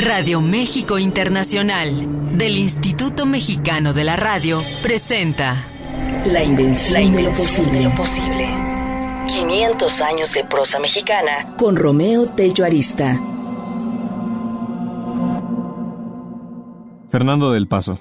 Radio México Internacional, del Instituto Mexicano de la Radio, presenta La invención de lo posible. 500 años de prosa mexicana con Romeo Tello Arista. Fernando del Paso.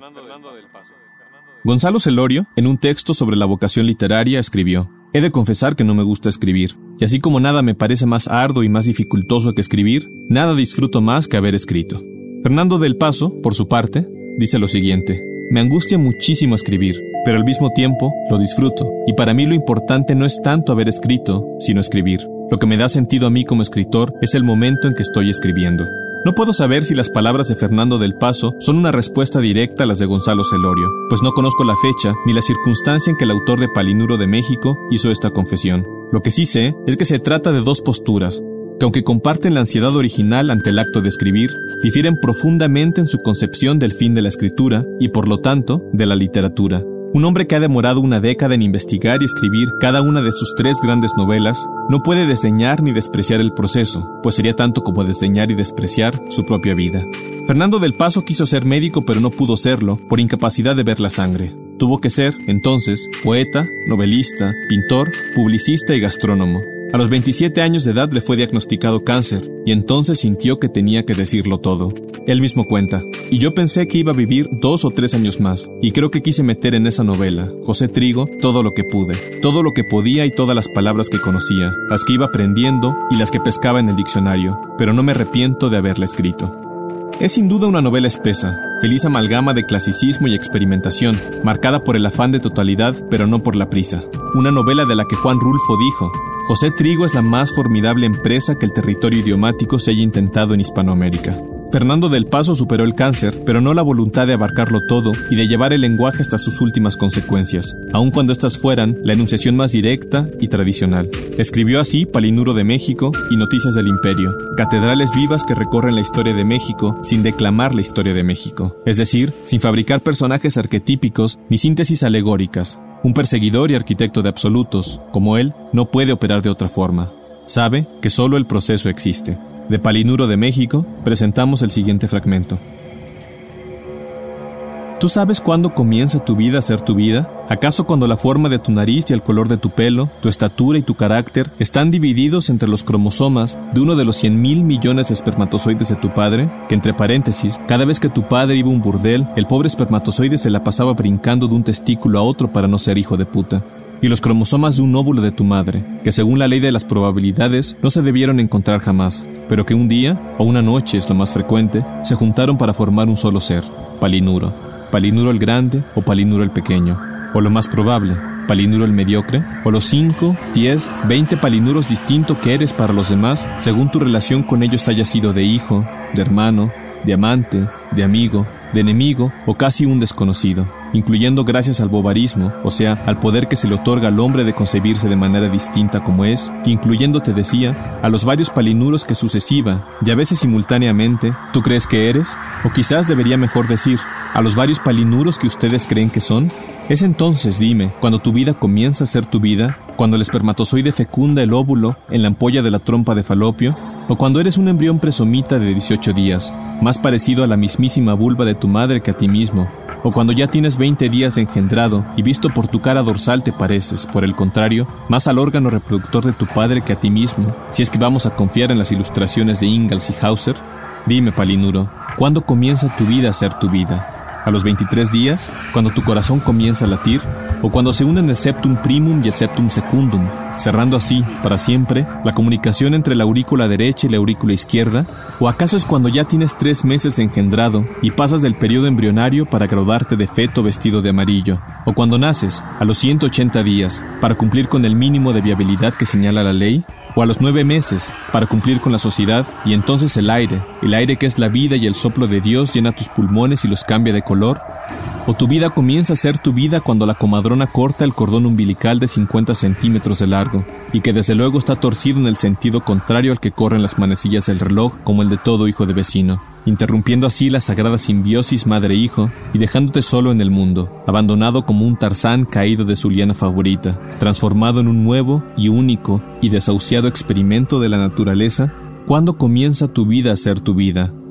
Gonzalo Celorio, en un texto sobre la vocación literaria, escribió: «He de confesar que no me gusta escribir, y así como nada me parece más arduo y más dificultoso que escribir, nada disfruto más que haber escrito». Fernando del Paso, por su parte, dice lo siguiente: «Me angustia muchísimo escribir, pero al mismo tiempo lo disfruto, y para mí lo importante no es tanto haber escrito, sino escribir. Lo que me da sentido a mí como escritor es el momento en que estoy escribiendo». No puedo saber si las palabras de Fernando del Paso son una respuesta directa a las de Gonzalo Celorio, pues no conozco la fecha ni la circunstancia en que el autor de Palinuro de México hizo esta confesión. Lo que sí sé es que se trata de dos posturas, que aunque comparten la ansiedad original ante el acto de escribir, difieren profundamente en su concepción del fin de la escritura y, por lo tanto, de la literatura. Un hombre que ha demorado una década en investigar y escribir cada una de sus 3 grandes novelas no puede desdeñar ni despreciar el proceso, pues sería tanto como desdeñar y despreciar su propia vida. Fernando del Paso quiso ser médico, pero no pudo serlo por incapacidad de ver la sangre. Tuvo que ser, entonces, poeta, novelista, pintor, publicista y gastrónomo. A los 27 años de edad le fue diagnosticado cáncer, y entonces sintió que tenía que decirlo todo. Él mismo cuenta: «Y yo pensé que iba a vivir 2 o 3 años más, y creo que quise meter en esa novela, José Trigo, todo lo que pude, todo lo que podía y todas las palabras que conocía, las que iba aprendiendo y las que pescaba en el diccionario, pero no me arrepiento de haberla escrito». Es sin duda una novela espesa, feliz amalgama de clasicismo y experimentación, marcada por el afán de totalidad, pero no por la prisa. Una novela de la que Juan Rulfo dijo: «José Trigo es la más formidable empresa que el territorio idiomático se haya intentado en Hispanoamérica». Fernando del Paso superó el cáncer, pero no la voluntad de abarcarlo todo y de llevar el lenguaje hasta sus últimas consecuencias, aun cuando éstas fueran la enunciación más directa y tradicional. Escribió así Palinuro de México y Noticias del Imperio, catedrales vivas que recorren la historia de México sin declamar la historia de México, es decir, sin fabricar personajes arquetípicos ni síntesis alegóricas. Un perseguidor y arquitecto de absolutos, como él, no puede operar de otra forma. Sabe que solo el proceso existe. De Palinuro de México, presentamos el siguiente fragmento. ¿Tú sabes cuándo comienza tu vida a ser tu vida? ¿Acaso cuando la forma de tu nariz y el color de tu pelo, tu estatura y tu carácter están divididos entre los cromosomas de uno de los 100,000 millones de espermatozoides de tu padre? Que entre paréntesis, cada vez que tu padre iba a un burdel, el pobre espermatozoide se la pasaba brincando de un testículo a otro para no ser hijo de puta. Y los cromosomas de un óvulo de tu madre, que según la ley de las probabilidades no se debieron encontrar jamás, pero que un día, o una noche es lo más frecuente, se juntaron para formar un solo ser, Palinuro. Palinuro el grande o Palinuro el pequeño, o lo más probable, Palinuro el mediocre, o los 5, 10, 20 Palinuros distintos que eres para los demás, según tu relación con ellos haya sido de hijo, de hermano, de amante, de amigo, de enemigo o casi un desconocido, incluyendo gracias al bovarismo, o sea, al poder que se le otorga al hombre de concebirse de manera distinta como es, incluyendo, te decía, a los varios Palinuros que sucesiva, y a veces simultáneamente, tú crees que eres, o quizás debería mejor decir, a los varios Palinuros que ustedes creen que son. Es entonces, dime, cuando tu vida comienza a ser tu vida, cuando el espermatozoide fecunda el óvulo en la ampolla de la trompa de Falopio, o cuando eres un embrión presomita de 18 días, más parecido a la mismísima vulva de tu madre que a ti mismo, o cuando ya tienes 20 días de engendrado y visto por tu cara dorsal te pareces, por el contrario, más al órgano reproductor de tu padre que a ti mismo, si es que vamos a confiar en las ilustraciones de Ingalls y Hauser. Dime, Palinuro, ¿cuándo comienza tu vida a ser tu vida? ¿A los 23 días? ¿Cuando tu corazón comienza a latir? ¿O cuando se unen el septum primum y el septum secundum, cerrando así, para siempre, la comunicación entre la aurícula derecha y la aurícula izquierda? ¿O acaso es cuando ya tienes 3 meses de engendrado y pasas del periodo embrionario para graduarte de feto vestido de amarillo? ¿O cuando naces, a los 180 días, para cumplir con el mínimo de viabilidad que señala la ley? ¿O a los 9 meses, para cumplir con la sociedad, y entonces el aire que es la vida y el soplo de Dios llena tus pulmones y los cambia de color? ¿O tu vida comienza a ser tu vida cuando la comadrona corta el cordón umbilical de 50 centímetros de largo, y que desde luego está torcido en el sentido contrario al que corren las manecillas del reloj, como el de todo hijo de vecino, interrumpiendo así la sagrada simbiosis madre-hijo y dejándote solo en el mundo, abandonado como un Tarzán caído de su liana favorita, transformado en un nuevo y único y desahuciado experimento de la naturaleza? ¿Cuándo comienza tu vida a ser tu vida?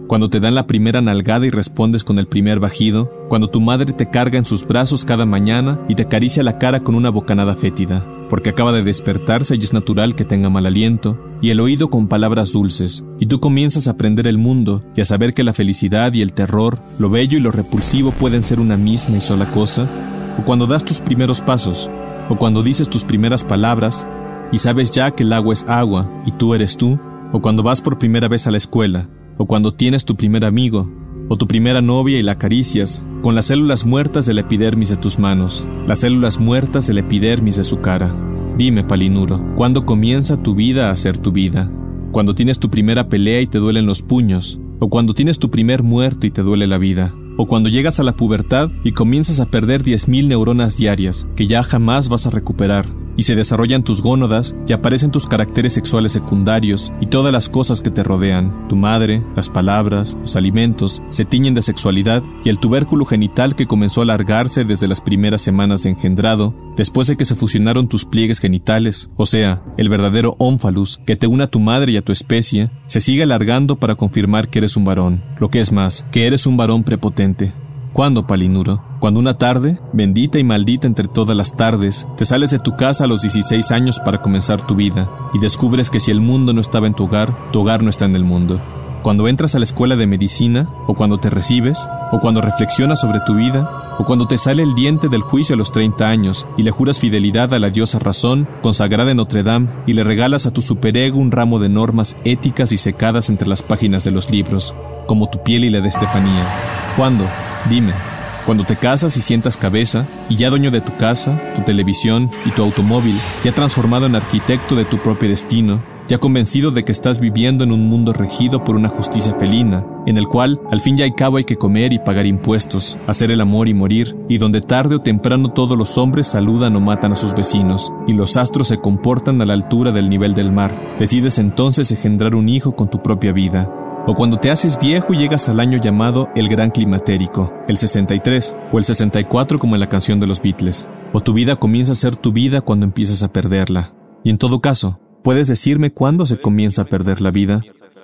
cuando te dan la primera nalgada y respondes con el primer bajido, cuando tu madre te carga en sus brazos cada mañana y te acaricia la cara con una bocanada fétida, porque acaba de despertarse y es natural que tenga mal aliento, y el oído con palabras dulces, y tú comienzas a aprender el mundo y a saber que la felicidad y el terror, lo bello y lo repulsivo pueden ser una misma y sola cosa, o cuando das tus primeros pasos, o cuando dices tus primeras palabras y sabes ya que el agua es agua y tú eres tú, o cuando vas por primera vez a la escuela, o cuando tienes tu primer amigo, o tu primera novia y la acaricias, con las células muertas de la epidermis de tus manos, las células muertas de la epidermis de su cara. Dime, Palinuro, ¿cuándo comienza tu vida a ser tu vida? ¿Cuando tienes tu primera pelea y te duelen los puños? ¿O cuando tienes tu primer muerto y te duele la vida? ¿O cuando llegas a la pubertad y comienzas a perder 10,000 neuronas diarias que ya jamás vas a recuperar? Y se desarrollan tus gónadas y aparecen tus caracteres sexuales secundarios y todas las cosas que te rodean. Tu madre, las palabras, los alimentos, se tiñen de sexualidad y el tubérculo genital que comenzó a alargarse desde las primeras semanas de engendrado, después de que se fusionaron tus pliegues genitales, o sea, el verdadero ónfalus que te une a tu madre y a tu especie, se sigue alargando para confirmar que eres un varón. Lo que es más, que eres un varón prepotente. ¿Cuándo, Palinuro? Cuando una tarde, bendita y maldita entre todas las tardes, te sales de tu casa a los 16 años para comenzar tu vida y descubres que si el mundo no estaba en tu hogar no está en el mundo. Cuando entras a la escuela de medicina, o cuando te recibes, o cuando reflexionas sobre tu vida, o cuando te sale el diente del juicio a los 30 años y le juras fidelidad a la diosa razón, consagrada en Notre Dame, y le regalas a tu superego un ramo de normas éticas disecadas entre las páginas de los libros, como tu piel y la de Estefanía. ¿Cuándo? Dime. Cuando te casas y sientas cabeza, y ya dueño de tu casa, tu televisión y tu automóvil, ya transformado en arquitecto de tu propio destino, ya convencido de que estás viviendo en un mundo regido por una justicia felina, en el cual al fin y al cabo hay que comer y pagar impuestos, hacer el amor y morir, y donde tarde o temprano todos los hombres saludan o matan a sus vecinos, y los astros se comportan a la altura del nivel del mar, decides entonces engendrar un hijo con tu propia vida. O cuando te haces viejo y llegas al año llamado el Gran Climatérico, el 63, o el 64 como en la canción de los Beatles. O tu vida comienza a ser tu vida cuando empiezas a perderla. Y en todo caso, ¿puedes decirme cuándo se comienza a perder la vida?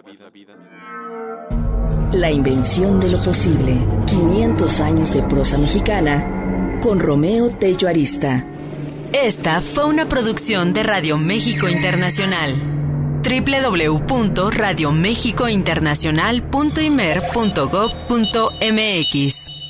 La invención de lo posible. 500 años de prosa mexicana con Romeo Tello Arista. Esta fue una producción de Radio México Internacional. www.radiomexicointernacional.imer.gov.mx